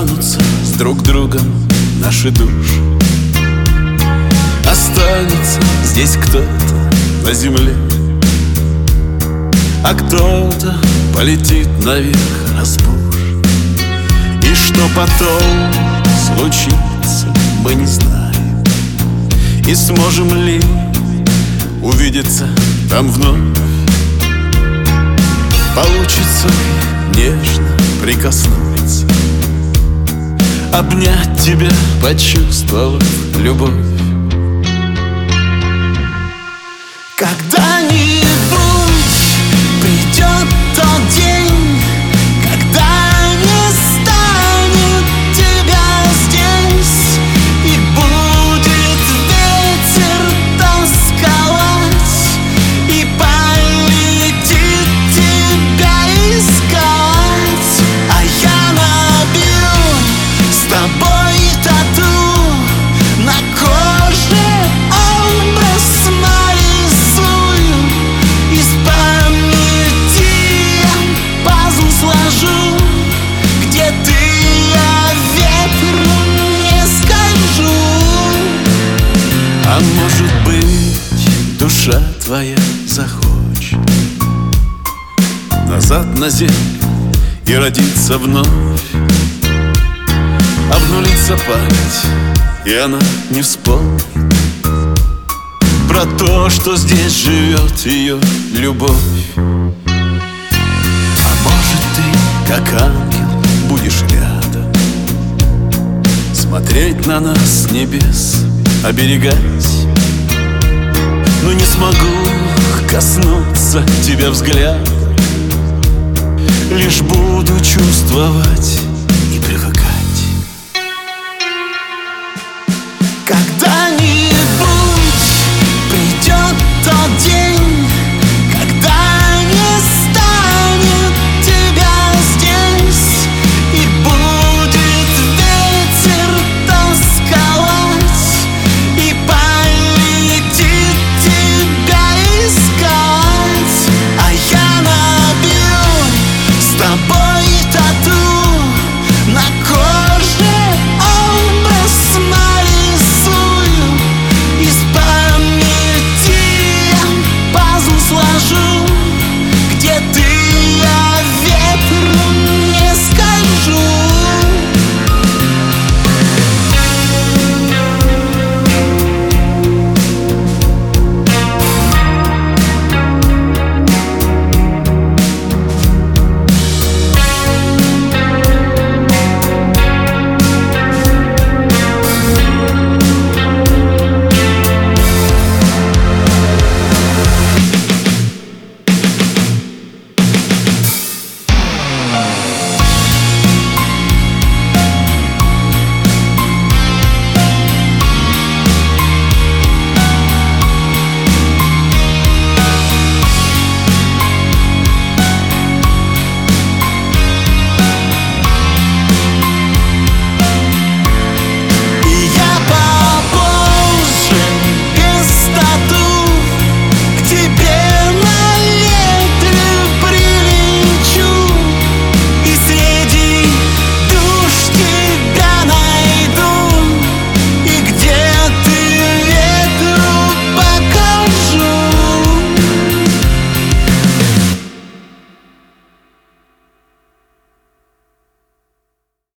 Расстанутся с друг другом наши души. Останется здесь кто-то на земле, а кто-то полетит наверх разбуш. И что потом случится, мы не знаем. И сможем ли увидеться там вновь? Получится ли нежно прикоснуться, обнять тебя, почувствовав любовь? Когда-нибудь придет тот день, когда не станет тебя здесь, и будет ветер тосковать, и полетит тебя искать. А я набью с тобой тату на коже, образ нарисую, из памяти я пазл сложу, где ты, я ветром не скольжу. А может быть, душа твоя захочет назад на землю и родиться вновь. Обнулится память, и она не вспомнит про то, что здесь живет ее любовь. А может, ты, как ангел, будешь рядом, смотреть на нас с небес, оберегать. Но не смогу коснуться тебя взглядом, лишь буду чувствовать и привыкать. Когда